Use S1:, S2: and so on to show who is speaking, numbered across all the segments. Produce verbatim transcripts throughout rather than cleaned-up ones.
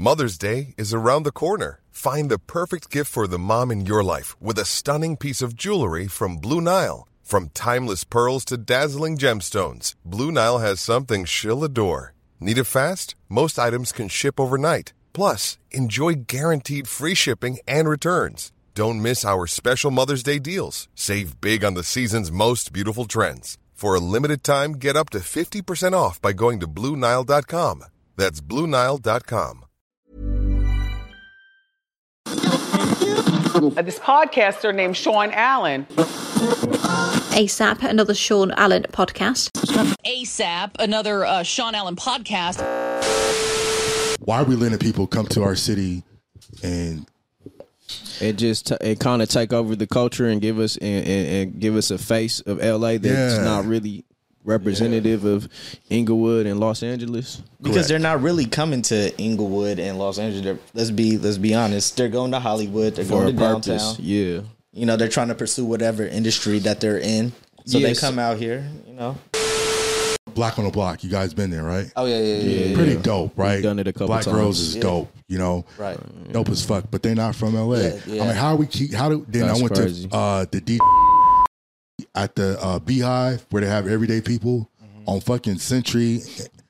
S1: Mother's Day is around the corner. Find the perfect gift for the mom in your life with a stunning piece of jewelry from Blue Nile. From timeless pearls to dazzling gemstones, Blue Nile has something she'll adore. Need it fast? Most items can ship overnight. Plus, enjoy guaranteed free shipping and returns. Don't miss our special Mother's Day deals. Save big on the season's most beautiful trends. For a limited time, get up to fifty percent off by going to Blue Nile dot com. That's Blue Nile dot com.
S2: This podcaster named Sean Allen.
S3: ASAP, another Sean Allen podcast.
S4: ASAP, another uh, Sean Allen podcast.
S5: Why are we letting people come to our city and
S6: it just t- it kind of take over the culture and give us and, and, and give us a face of L A that's
S5: Yeah.
S6: not really representative yeah. of Inglewood and Los Angeles?
S7: Because
S5: Correct.
S7: they're not really coming to Inglewood and Los Angeles. They're, let's be let's be honest. They're going to Hollywood. They're
S6: For
S7: going
S6: a
S7: to
S6: purpose.
S7: downtown.
S6: Yeah.
S7: You know, they're trying to pursue whatever industry that they're in. So
S6: Yes.
S7: they come out here, you know.
S5: Black on the Block? You guys been there, right?
S7: Oh, yeah, yeah, yeah. yeah.
S5: Pretty dope, right?
S6: We've done it a couple
S5: Black
S6: times.
S5: Girls is
S7: Yeah.
S5: dope, you know.
S7: Right.
S5: Dope as fuck, but they're not from L A.
S7: Yeah, yeah.
S5: I mean, how do we keep? How do then
S6: That's
S5: I went
S6: crazy.
S5: to uh, the D at the uh, Beehive where they have everyday people on fucking Century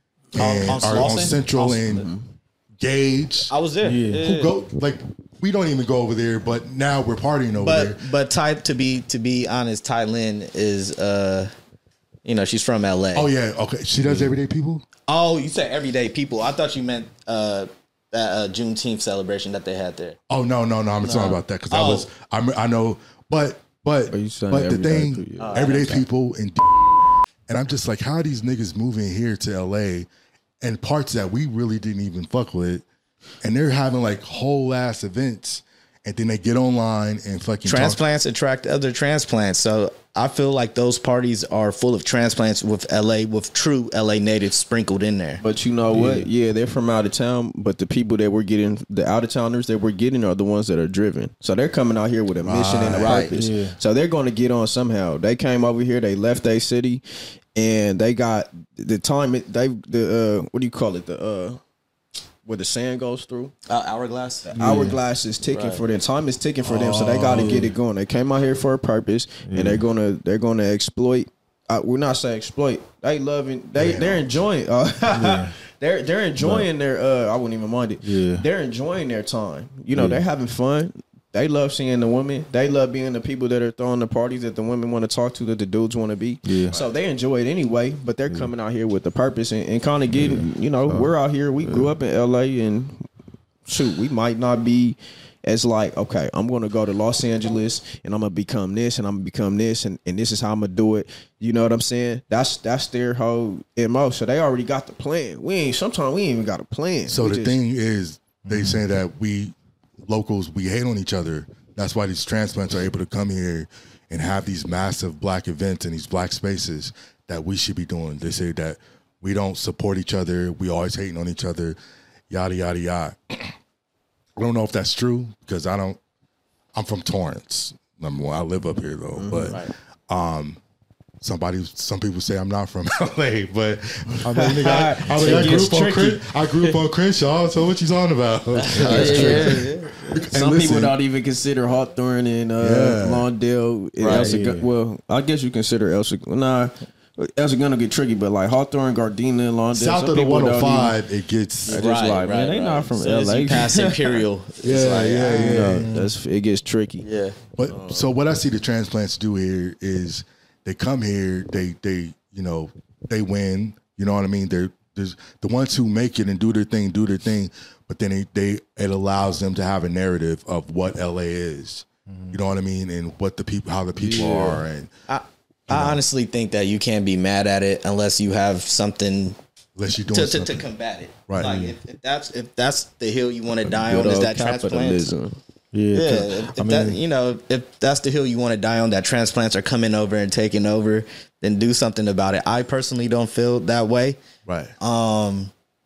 S5: and
S7: On- on
S5: or on
S7: Slauson?
S5: Central
S7: On-
S5: and Gage.
S7: I was there. Yeah.
S5: Who go like we don't even go over there, but now we're partying over
S7: But
S5: there.
S7: but Ty to be to be honest, Ty Lynn is uh you know, she's from L A.
S5: Oh yeah, okay. She does everyday people.
S7: Oh, you said everyday people. I thought you meant uh that uh, Juneteenth celebration that they had there.
S5: Oh no, no, no! I'm talking about that because I
S7: Oh.
S5: was, I, I know, but but
S6: Are you saying
S5: but the
S6: everyday
S5: thing,
S6: people? Yeah.
S5: everyday people and and I'm just like, how are these niggas moving here to L A and parts that we really didn't even fuck with, and they're having like whole ass events, and then they get online and fucking talk-
S7: Transplants attract other transplants. So I feel like those parties are full of transplants with L A, with true L A natives sprinkled in there.
S6: But you know what? Yeah, they're from out of town, but the people that we're getting, the out of towners that we're getting are the ones that are driven. So they're coming out here with a mission and a
S7: Right.
S6: purpose.
S7: Yeah.
S6: So they're going to get on somehow. They came over here, they left their city, and they got the time, it- they, the, uh, what do you call it? The, uh, where the sand goes through.
S7: Uh, hourglass.
S6: The hourglass is ticking
S7: Right.
S6: for them. Time is ticking for them, so they got to get it going. They came out here for a purpose, and they're gonna they're gonna exploit. Uh, we're not saying exploit. They loving. They they're enjoying. Uh, they're they're enjoying their. Uh, I wouldn't even mind it.
S8: Yeah.
S6: They're enjoying their time. You know, they're having fun. They love seeing the women. They love being the people that are throwing the parties that the women want to talk to, that the dudes want to be.
S8: Yeah.
S6: So they enjoy it anyway, but they're coming out here with the purpose and, and kind of getting, you know, we're out here. We grew up in L A and shoot, we might not be as like, okay, I'm going to go to Los Angeles and I'm going to become this and I'm going to become this and, and this is how I'm going to do it. You know what I'm saying? That's that's their whole M O. So they already got the plan. We ain't, sometimes we ain't even got a plan.
S5: So
S6: We
S5: the
S6: just-
S5: thing is, they say that we locals we hate on each other. That's why these transplants are able to come here and have these massive black events in these black spaces that we should be doing. They say that we don't support each other. We always hating on each other. Yada yada yada. I don't know if that's true because I don't. I'm from Torrance. Number one, I live up here though, but um. Somebody, some people say I'm not from L A, but I mean, nigga, I, I, mean, I, grew up on Cren- I grew up on Crenshaw, so what you talking about?
S6: That's true. Some
S5: listen,
S6: people don't even consider Hawthorne and uh,
S5: Yeah.
S6: Lawndale. And
S7: Right,
S6: Elsa,
S8: yeah.
S6: well, I guess you consider Elsa. Nah, Elsa gonna get tricky, but like Hawthorne, Gardena, and Lawndale.
S5: South
S6: some
S5: of the
S6: people don't
S5: one oh five, it gets
S6: They're just like, man, they not from
S7: so as
S6: L A.
S7: you pass Imperial. it's
S5: yeah,
S7: like,
S5: yeah, yeah.
S6: You know, that's it gets tricky.
S7: yeah.
S5: But so what I see the transplants do here is they come here, they they you know they win. You know what I mean? They're there's the ones who make it and do their thing, do their thing. But then they, they it allows them to have a narrative of what L A is. You know what I mean? And what the people, how the people are, and
S7: I, I honestly think that you can't be mad at it unless you have something
S5: unless you're doing
S7: to, to,
S5: something.
S7: to combat it.
S5: Right.
S7: Like if, if that's if that's the hill you want to die on,
S6: Good
S7: is
S6: old
S7: that transplants.
S6: capitalism.
S8: Yeah,
S7: Yeah,
S8: 'cause,
S7: if, if
S8: I
S7: that
S8: mean,
S7: you know, if that's the hill you want to die on, that transplants are coming over and taking over, then do something about it. I personally don't feel that way.
S5: Right.
S7: Um,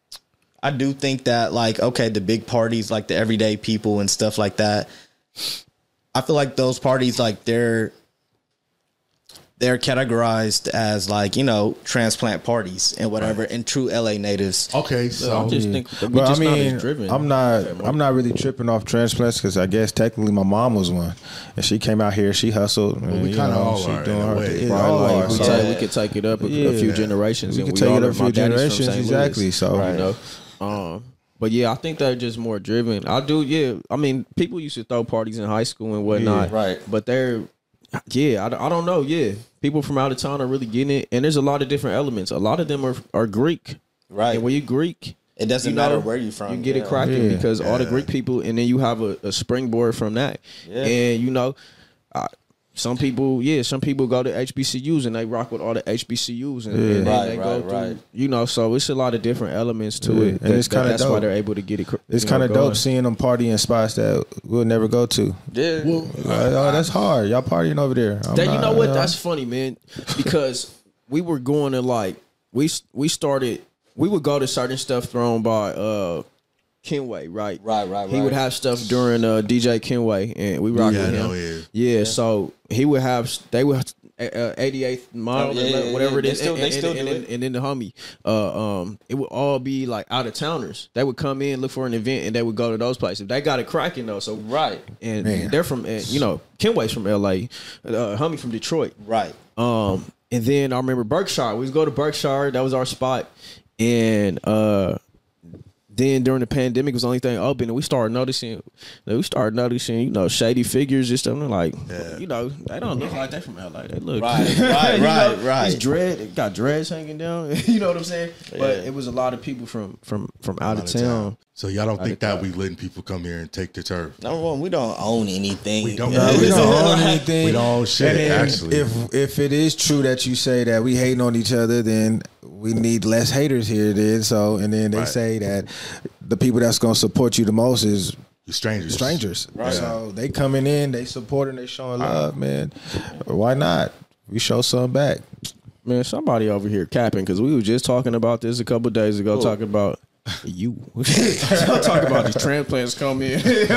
S7: I do think that like okay, the big parties, like the everyday people and stuff like that. I feel like those parties, like they're they're categorized as like, you know, transplant parties and whatever, right. and true L A natives.
S5: Okay, so
S6: I just think we
S8: but
S6: just
S8: I mean,
S6: not as driven.
S8: I'm not I'm not really tripping off transplants because I guess technically my mom was one, and she came out here, she hustled.
S5: Well,
S8: and,
S5: we kind of all
S8: she
S5: are
S8: doing
S5: in a
S8: her
S5: way.
S8: thing.
S6: Right,
S8: All
S6: like,
S8: are,
S6: we,
S8: so-
S6: take, we could take it up a,
S8: Yeah.
S6: a few generations.
S8: We
S6: and
S8: could take
S6: all
S8: it
S6: are-
S8: up a
S6: my
S8: few
S6: daddy's from
S8: generations,
S6: Saint
S8: exactly,
S6: Louis,
S8: so-
S6: you know. Um, but yeah, I think they're just more driven. I do, yeah. I mean, people used to throw parties in high school and whatnot,
S7: Yeah, right.
S6: But they're, yeah, I, don't- I don't know, yeah. People from out of town are really getting it, and there's a lot of different elements. A lot of them are are Greek,
S7: Right.
S6: And when you Greek,
S7: It doesn't
S6: you
S7: matter
S6: know,
S7: where you're from.
S6: you get
S7: yeah.
S6: it cracking
S8: Yeah.
S6: because all the
S5: Yeah.
S6: Greek people, and then you have a, a springboard from that.
S7: Yeah.
S6: And you know, uh, some people, yeah, some people go to H B C Us and they rock with all the H B C Us, and, and then
S7: Right,
S6: they
S7: right,
S6: go through,
S7: right.
S6: you know. So it's a lot of different elements to
S8: Yeah.
S6: it,
S8: And
S6: that-
S8: it's
S6: that-
S8: kinda
S6: that's why
S8: dope.
S6: they're able to get it. cr-
S8: It's
S6: you know,
S8: kind of
S6: going.
S8: dope seeing them party in spots that we'll never go to.
S7: Yeah.
S5: well,
S8: Like, oh, that's hard. Y'all partying over there. I'm
S6: That, you
S8: not,
S6: know what?
S8: uh,
S6: That's funny, man. Because we were going to like we we started. We would go to certain stuff thrown by uh, Kenway, right?
S7: Right, right,
S6: He
S7: right.
S6: would have stuff during uh, D J Kenway, and we rock
S5: Yeah,
S6: with
S5: I
S6: him.
S5: know, yeah.
S6: Yeah, so he would have. They would. Uh, eighty-eighth mile,
S7: Oh, yeah, yeah,
S6: whatever
S7: yeah.
S6: it
S7: They
S6: is,
S7: still-
S6: and,
S7: they
S6: and,
S7: still
S6: and,
S7: do
S6: and,
S7: it.
S6: and then the homie, uh, um, it would all be like out of towners. They would come in, look for an event, and they would go to those places. They got it cracking though, so
S7: Right.
S6: and
S8: Man.
S6: they're from, and, you know, Kenway's from L A, uh, homie from Detroit.
S7: Right.
S6: Um, and then I remember Berkshire. We would go to Berkshire. That was our spot. And uh, then during the pandemic, it was the only thing open, and we started noticing. We started noticing, you know, shady figures and stuff. And like, you know, they don't look like they from L A. They look
S7: Right, right,
S6: you know,
S7: right, right.
S6: It's dread. It got dreads hanging down. You know what I'm saying? But it was a lot of people from from from out, of town.
S5: So y'all don't think
S6: of
S5: that
S6: town.
S5: we letting people come here and take the turf?
S7: Number one, we don't own anything.
S5: We don't.
S8: No, we don't own anything.
S5: We don't own shit,
S8: And then
S5: actually.
S8: If if it is true that you say that we hating on each other, then we need less haters here. Then so, and then they
S5: Right.
S8: say that the people that's gonna support you the most is
S5: You strangers.
S8: strangers.
S7: Right.
S8: So they coming in, they supporting, they showing love, man. Why not? We show some back.
S6: Man, somebody over here capping because we were just talking about this a couple days ago. Talking about you. Talking about these transplants come in. Who's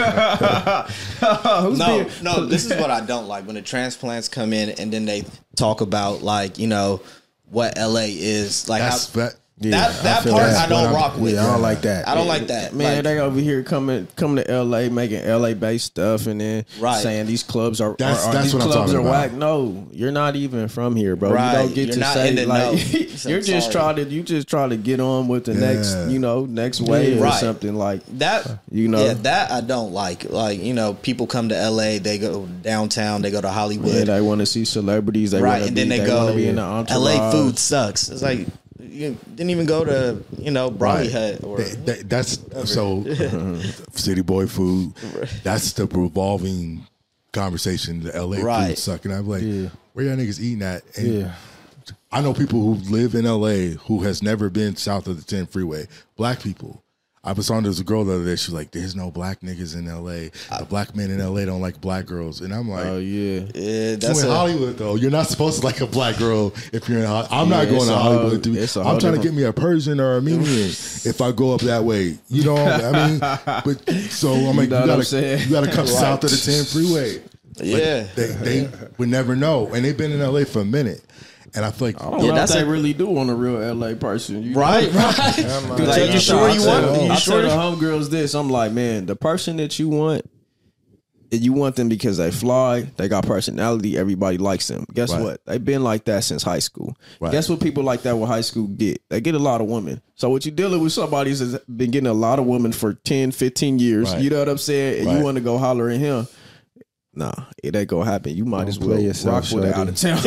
S7: No,
S6: being-
S7: no, this is what I don't like when the transplants come in and then they talk about like, you know, what L A is like.
S5: That's
S7: how,
S5: that.
S8: Yeah,
S7: that that
S8: feel
S7: part
S8: that.
S7: I don't
S8: But
S7: rock with.
S8: Yeah, I don't like that.
S7: I don't like that.
S6: Man,
S7: Like,
S6: they over here coming coming to L A making L A based stuff and then
S7: Right.
S6: saying these clubs are,
S5: That's-
S6: are, are
S5: that's
S6: these
S5: what I'm
S6: clubs
S5: talking
S6: are
S5: about.
S6: whack. No, you're not even from here, bro.
S7: Right.
S6: You don't get
S7: You're
S6: to
S7: not
S6: say
S7: in the
S6: like
S7: know. So
S6: you're
S7: I'm
S6: just
S7: sorry.
S6: trying to you just try to get on with the
S5: Yeah.
S6: next, you know, next wave or
S7: Right.
S6: something like
S7: that,
S6: you know.
S7: yeah, that I don't like. Like, you know, people come to L A, they go downtown, they go to Hollywood,
S6: Yeah, they want to see celebrities. They
S7: right?
S6: wanna
S7: And
S6: be,
S7: then they,
S6: they
S7: go,
S6: wanna be in the entourage.
S7: L A food sucks. It's like you didn't even go to, you know, Brawley Hut or
S5: That- that- that's so city boy food. That's the revolving conversation. The L A
S7: Right.
S5: food suck, and I'm like,
S8: Yeah.
S5: where y'all niggas eating at? And
S8: Yeah.
S5: I know people who live in L A who has never been south of the ten freeway. Black people. I was on this girl the other day. She was like, "There's no black niggas in L A. The black men in L A don't like black girls." And I'm like,
S6: Oh yeah.
S7: yeah,
S5: you
S7: that's
S5: in
S7: a,
S5: Hollywood though. You're not supposed to like a black girl if you're in Hollywood. I'm
S6: Yeah,
S5: not going
S6: it's
S5: to
S6: a
S5: Hollywood.
S6: whole-
S5: to be,
S6: it's a
S5: I'm
S6: whole
S5: trying to
S6: different-
S5: get me a Persian or Armenian if I go up that way. You know, I mean, but so I'm like, you,
S6: know what I'm
S5: gotta,
S6: saying?
S5: you gotta come south of the ten freeway. But
S7: yeah.
S5: they they would never know, and they've been in L A for a minute, and I feel like
S6: I don't
S7: Yeah,
S6: know
S7: that's
S6: if they
S7: a-
S6: really do on a real L A person. You
S7: right,
S6: know?
S7: right.
S6: Like,
S7: Like, you sure you want?
S6: I
S7: You
S6: sure
S7: sure?
S6: the homegirls this. I'm like, man, the person that you want, you want them because they fly, they got personality, everybody likes them. Guess
S5: Right.
S6: what? They've been like that since high school.
S5: Right.
S6: Guess what people like that with high school get? They get a lot of women. So what you dealing with somebody who's been getting a lot of women for ten, fifteen years.
S5: Right.
S6: You know what I'm saying? And
S5: Right.
S6: you want to go holler at him. Nah, it ain't gonna happen. You might
S8: Don't
S6: as well
S8: play yourself,
S6: rock with it
S8: shorty.
S6: out of town.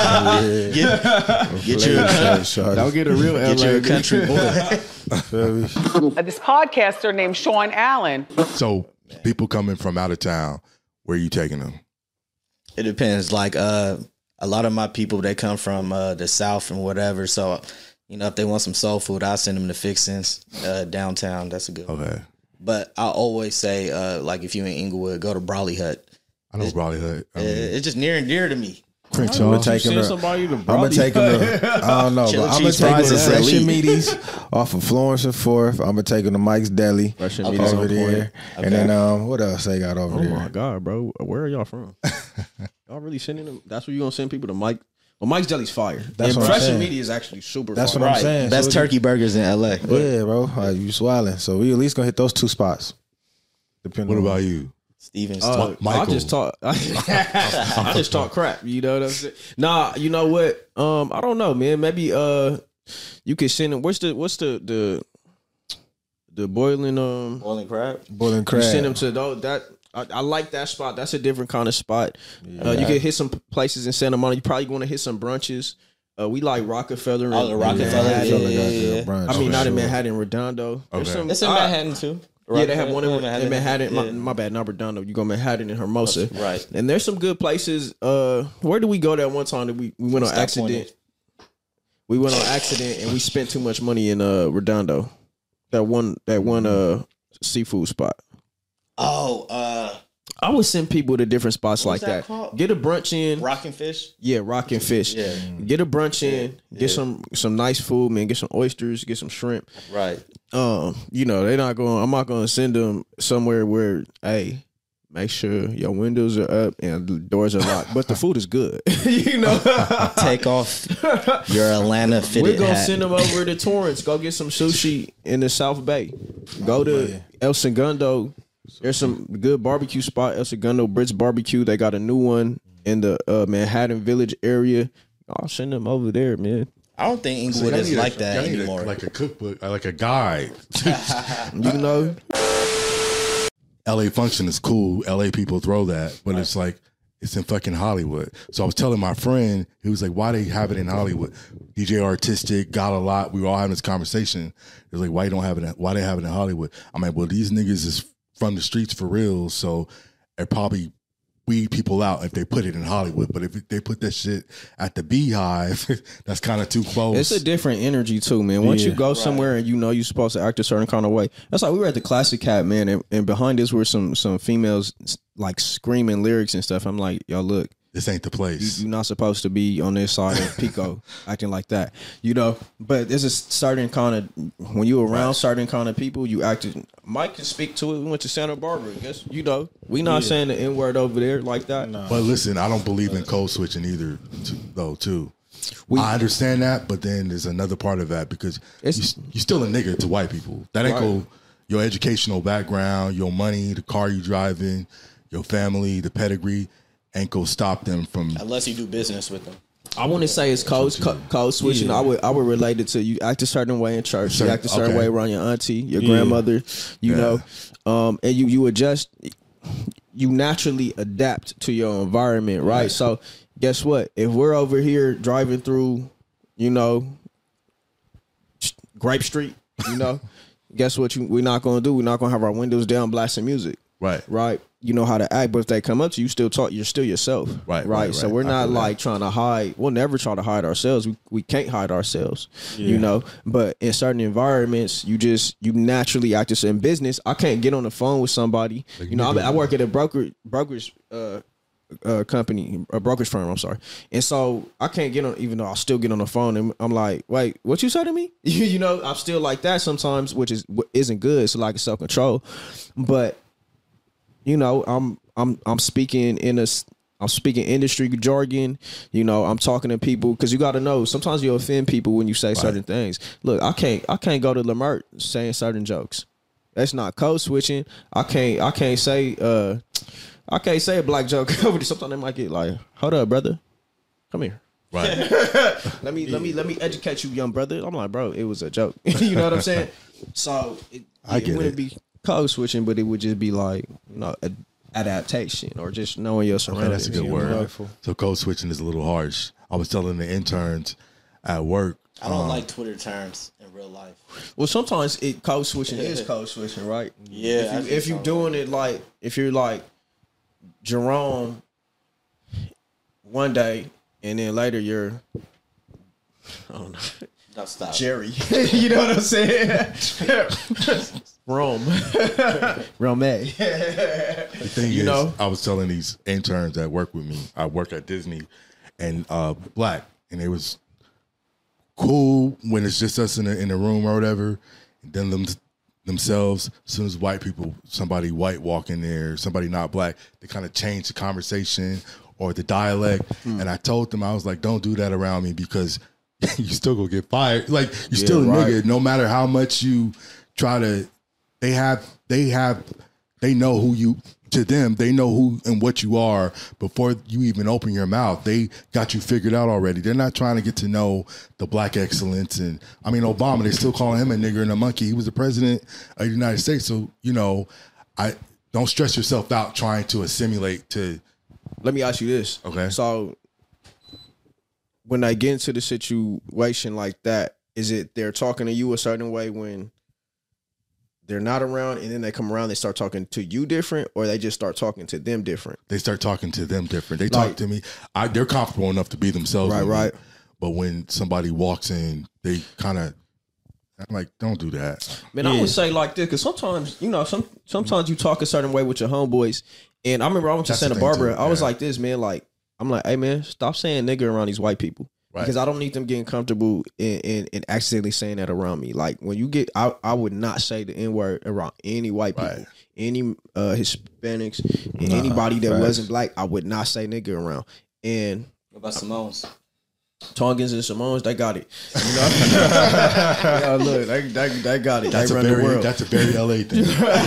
S7: Get, get you a,
S6: Don't get a real
S7: get
S6: L A.
S7: you a country boy.
S2: Uh, This podcaster named Sean Allen.
S5: so people coming from out of town. Where you taking them?
S7: It depends. Like uh, a lot of my people, they come from uh, the South and whatever. So, you know, if they want some soul food, I send them to Fixins uh, downtown. That's a good one.
S5: Okay,
S7: But I always say, uh, like, if you in Inglewood, go to Brawley Hut.
S5: I know Brawley Hood. I
S7: Uh,
S5: mean,
S7: it's just near and dear to me.
S8: I'm gonna take him.
S6: Send
S8: to-
S6: somebody to
S8: I'm gonna
S6: Brawley
S8: take him.
S6: Hut.
S8: To, I don't know,
S7: Chili
S8: but I'm gonna
S7: cheese
S8: take him
S7: fries
S8: to
S7: is
S8: Fresh and
S7: elite.
S8: Meaties off of Florence and Fourth. I'm gonna take him to Mike's Deli
S6: Fresh and
S8: over
S6: Meaties on
S8: there,
S6: point.
S8: and then um, what else they got over
S6: Oh
S8: there?
S6: my god, bro! Where are y'all from? Y'all really sending them? That's where you gonna send people to Mike, Well, Mike's Deli's fire.
S8: That's
S6: and
S8: what I'm
S6: Fresh and
S8: saying.
S6: Meaty is actually super
S8: That's
S6: fire.
S8: what I'm
S7: Right.
S8: saying.
S7: Best
S8: So
S7: turkey burgers in L A.
S8: Yeah, bro. Uh, you swallowing. So we at least gonna hit those two spots. Depending
S5: What
S8: on
S5: about you?
S7: Steven's.
S6: Uh,
S5: Michael.
S6: I just talk. I just talk crap. You know what I'm saying? Nah, you know what? Um, I don't know, man. Maybe uh, you could send him. What's the what's the the the boiling um
S7: Boiling crab.
S8: boiling
S6: You
S8: crab?
S6: send them to those that. I, I like that spot. That's a different kind of spot. Uh, you can hit some places in Santa Monica. You probably want to hit some brunches. Uh, we like Rockefeller.
S7: Oh, the
S6: and-
S7: Rockefeller,
S6: and
S7: yeah,
S6: Manhattan.
S7: yeah, yeah, yeah.
S8: Brunch,
S6: I mean,
S8: for
S6: not in
S8: sure.
S6: Manhattan, Redondo. There's
S5: Okay.
S6: some-
S7: It's in
S6: I-
S7: Manhattan too.
S6: Yeah, they have one in,
S7: Yeah,
S6: in Manhattan. My,
S7: Yeah.
S6: my bad, not Redondo. You go Manhattan and Hermosa.
S7: Right.
S6: And there's some good places. Uh, where did we go that one time that we, we went on
S7: Stop
S6: accident?
S7: pointing.
S6: We went on accident and we spent too much money in uh Redondo. That one that one uh seafood spot.
S7: Oh, uh,
S6: I would send people to different spots like
S7: What's
S6: that.
S7: that called?
S6: Get a brunch in.
S7: Rockin' Fish.
S6: Yeah, Rockin' Fish.
S7: Yeah.
S6: Get a brunch in. Get
S7: Yeah.
S6: some some nice food, man. Get some oysters. Get some shrimp.
S7: Right.
S6: Um, you know, they're not going. I'm not going to send them somewhere where, hey, make sure your windows are up and the doors are locked, but the food is good. you know,
S7: Take off your Atlanta fitted
S6: we're gonna
S7: hat.
S6: send them over to Torrance. Go get some sushi in the South Bay. Go to El Segundo. There's some good barbecue spot. El Segundo Brits Barbecue. They got a new one in the uh, Manhattan Village area. I'll send them over there, man.
S7: I don't think
S5: So
S7: Inglewood
S5: y'all
S7: is
S5: need a-
S7: like that
S5: y'all need a-
S7: anymore.
S5: like a cookbook, uh, like a guide.
S6: You know,
S5: L A Function is cool. L A people throw that, but it's like it's in fucking Hollywood. So I was telling my friend, he was like, "Why they have it in Hollywood? D J Artistic got a lot." We were all having this conversation. It was like, "Why you don't have it? in- Why they have it in Hollywood?" I'm like, "Well, these niggas is from the streets for real, so it probably weed people out if they put it in Hollywood. But if they put that shit at the Beehive, that's kind of too close."
S6: it's a different energy too, man. Once you
S5: Yeah.
S6: go somewhere and you know you're supposed to act a certain kind of way. That's like we were at the Classic Cat, man, and, and behind us were some some females like screaming lyrics and stuff. I'm like, yo, look,
S5: This ain't the place.
S6: you're not supposed to be on this side of Pico acting like that, you know. But there's a certain kind of when you around certain kind of people, you acted. Mike can speak to it. We went to Santa Barbara. Guess you know we not saying the N word over there like that.
S5: But listen, I don't believe in code switching either, too, though. Too, I understand that, but then there's another part of that because you,
S6: It's-
S5: you still a nigga to white people. That ain't
S6: Right.
S5: go your educational background, your money, the car you driving, your family, the pedigree ain't go stop them from.
S7: Unless you do business with them.
S6: I want to say it's code co- code switching. I would I would relate it to you act a certain way in church, you
S5: Certain-
S6: act a certain
S5: okay.
S6: way around your auntie, your grandmother, you
S5: Yeah.
S6: know, um, and you you adjust, you naturally adapt to your environment, right? So guess what? If we're over here driving through, you know, Grape Street, you know, guess what? You, we're not gonna do. We're not gonna have our windows down, blasting music.
S5: Right.
S6: Right. You know how to act, but if they come up to you, you still talk. You're still yourself.
S5: Right,
S6: Right.
S5: right,
S6: So
S5: right.
S6: we're
S5: I
S6: not
S5: feel that.
S6: like trying to hide. We'll never try to hide ourselves. We we can't hide ourselves. You know. But in certain environments, you just you naturally act. Just in business, I can't get on the phone with somebody. You know, I, I work at a broker brokerage. Uh, uh, company, a brokerage firm. I'm sorry, and so I can't get on. Even though I'll still get on the phone, and I'm like, "Wait, what you say to me?" you know, I'm still like that sometimes, which is isn't good. So like self control, but you know, I'm I'm I'm speaking in a I'm speaking industry jargon. You know, I'm talking to people because you got to know. Sometimes you offend people when you say certain things. Look, I can't I can't go to Lamert saying certain jokes. That's not code switching. I can't I can't say uh I can't say a black joke over there. Sometimes they might get like, hold up, brother, come here.
S5: Right.
S6: Let me let me let me educate you, young brother. I'm like, bro, it was a joke. You know what I'm saying? So it,
S5: I
S6: it
S5: get
S6: wouldn't
S5: it.
S6: be code switching, but it would just be like, you know, a, adaptation or just knowing your
S5: Okay,
S6: surroundings.
S5: that's a good
S6: you
S5: word.
S6: know?
S5: So code switching is a little harsh. I was telling the interns at work.
S7: I don't
S5: um,
S7: like Twitter terms in real life.
S6: Well, sometimes it code switching is code switching, right?
S7: Yeah, I
S6: If,
S7: think
S6: you, if
S7: so.
S6: you're doing it like, if you're like Jerome one day and then later you're, I don't know,
S7: No, stop.
S6: Jerry. You know what I'm saying? Rome. Rome.
S5: The thing
S6: You
S5: is,
S6: know?
S5: I was telling these interns that work with me. I work at Disney, and uh, black, and it was cool when it's just us in the in the room or whatever. And then them themselves, as soon as white people, somebody white walk in there, somebody not black, they kind of change the conversation, or the dialect. Mm. And I told them, I was like, don't do that around me because you still gonna get fired. Like you're yeah, still a right. nigga, no matter how much you try to. They have, they have, they know who you. To them, they know who and what you are before you even open your mouth. They got you figured out already. They're not trying to get to know the black excellence. And I mean, Obama, they still calling him a nigger and a monkey. He was the president of the United States. So, you know, I don't stress yourself out trying to assimilate to.
S6: Let me ask you this.
S5: Okay.
S6: So when I get into the situation like that, is it they're talking to you a certain way when they're not around, and then they come around, they start talking to you different, or they just start talking to them different?
S5: They start talking to them different. They
S6: like,
S5: talk to me. I, they're comfortable enough to be themselves.
S6: Right, right.
S5: Me. But when somebody walks in, they kind of, I'm like, don't do that.
S6: Man, yeah. I would say like this, because sometimes, you know, some sometimes you talk a certain way with your homeboys. And I remember I went to That's Santa Barbara. Too, I was yeah. like this, man, like, I'm like, hey, man, stop saying nigga around these white people. Right. Because I don't need them getting comfortable in, in, in accidentally saying that around me. Like when you get, I, I would not say the N word around any white people, right. any uh, Hispanics, and uh, anybody that facts. wasn't black. I would not say nigga around. And
S7: what about Samoans?
S6: Tongans and Samoans, they got it. You know, yeah, look, they, they, they got it. That's they run
S5: very,
S6: the world.
S5: That's a very L A thing.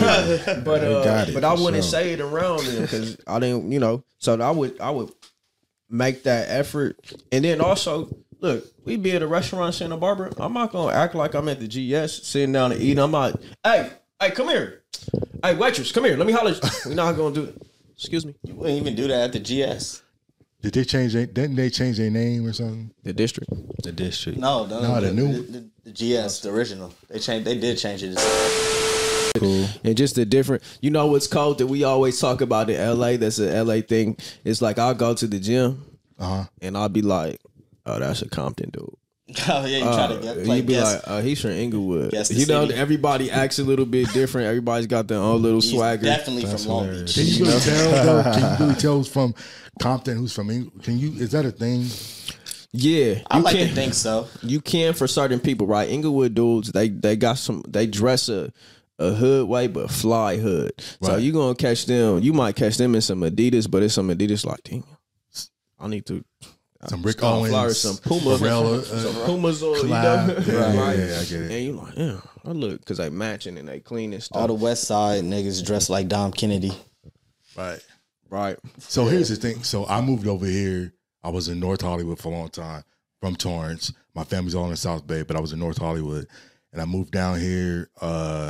S6: but uh, but I wouldn't sure. say it around them because I didn't, you know. So I would, I would. make that effort. And then also, look, we be at a restaurant in Santa Barbara. I'm not going to act like I'm at the G S sitting down and eating. I'm not, hey, hey, come here. Hey, waitress, come here. Let me holler. We're not going to do it. Excuse me.
S7: You wouldn't even do that at the G S.
S5: Did they change their, didn't they change their name or something?
S6: The district.
S8: The district.
S7: No, no,
S5: no,
S7: the,
S5: the new.
S7: The, the, the G S, the original. They changed, they did change it.
S6: Cool. And just the different, you know what's cold that we always talk about in L A, that's an L A thing. It's like I'll go to the gym uh-huh. and I'll be like, oh, that's a Compton dude.
S7: Oh yeah, you try to get play
S6: You'd be
S7: guess,
S6: like, uh, he's from Inglewood.
S7: You
S6: know,
S7: city.
S6: Everybody acts a little bit different. Everybody's got their own little
S7: he's
S6: swagger.
S7: Definitely
S5: that's
S7: from Long
S5: hilarious.
S7: Beach.
S5: Can you really tell though? Can you really tell who's from Compton, who's from Inglewood? Can you, is that a thing?
S6: Yeah,
S7: I like
S6: can,
S7: to think so.
S6: You can for certain people, right? Inglewood dudes, they they got some, they dress a a hood way, but fly hood. Right. So you gonna catch them. You might catch them in some Adidas, but it's some Adidas like, dang, I need to
S5: some Rick Owens,
S6: or some Pumas,
S5: Pharrell, uh,
S6: some Pumas, or you know,
S5: yeah,
S6: right?
S5: Yeah, yeah, I get it.
S6: And you like, yeah, I look because they matching and they clean and stuff.
S7: All the West Side niggas dressed like Dom Kennedy,
S5: right,
S6: right.
S5: So yeah. Here's the thing. So I moved over here. I was in North Hollywood for a long time from Torrance. My family's all in the South Bay, but I was in North Hollywood, and I moved down here. Uh,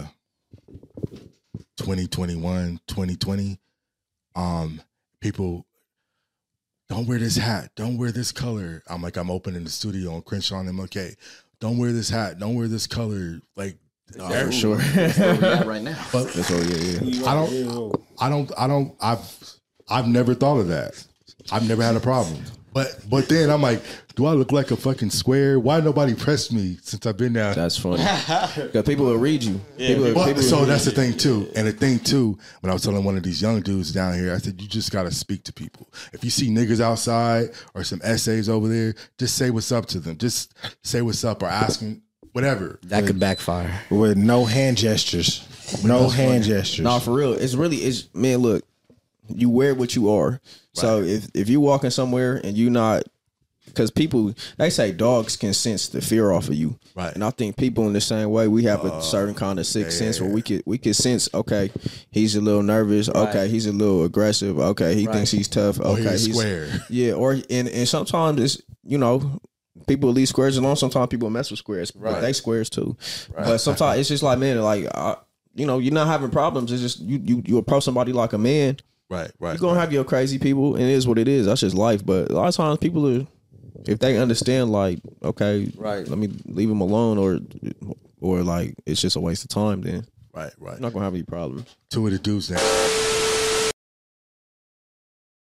S5: twenty twenty-one, twenty twenty, um, people don't wear this hat, don't wear this color. I'm like, I'm opening the studio on Crenshaw and M L K. Don't wear this hat, don't wear this color. Like,
S6: oh, for sure.
S7: That's where we at right now.
S5: But
S6: That's what, yeah, yeah.
S5: I don't, I don't, I don't, I've, I've never thought of that. I've never had a problem. But but then I'm like, do I look like a fucking square? Why nobody pressed me since I've been down?
S6: That's funny. Because people will read you.
S7: Yeah.
S6: People,
S5: well,
S6: people
S5: so that's the thing too. And the thing too, when I was telling one of these young dudes down here, I said, you just got to speak to people. If you see niggas outside or some essays over there, just say what's up to them. Just say what's up or ask them, whatever.
S7: That with, could backfire.
S8: With no hand gestures. No that's hand funny. gestures.
S6: No, for real. It's really, it's man, look, you wear what you are. Right. So if, if you walking somewhere and you not, because people, they say dogs can sense the fear off of you.
S5: Right.
S6: And I think people in the same way, we have
S5: uh,
S6: a certain kind of sixth
S5: yeah,
S6: sense
S5: yeah,
S6: where
S5: yeah.
S6: we could we could sense, okay, he's a little nervous.
S7: Right.
S6: Okay, he's a little aggressive. Okay, he right. thinks he's tough. Okay,
S5: or he's,
S6: he's
S5: square.
S6: Yeah, or and, and sometimes it's, you know, people leave squares alone. Sometimes people mess with squares, right. but they squares too. Right. But sometimes it's just like, man, like, I, you know, you're not having problems. It's just you you, you approach somebody like a man.
S5: Right, right.
S6: You're going
S5: right.
S6: to have your crazy people, and it is what it is. That's just life. But a lot of times people are, if they understand, like, okay,
S7: right,
S6: let me leave them alone, or or like it's just a waste of time, then
S5: right, right.
S6: you're not going to have any problems.
S5: Two of the dudes that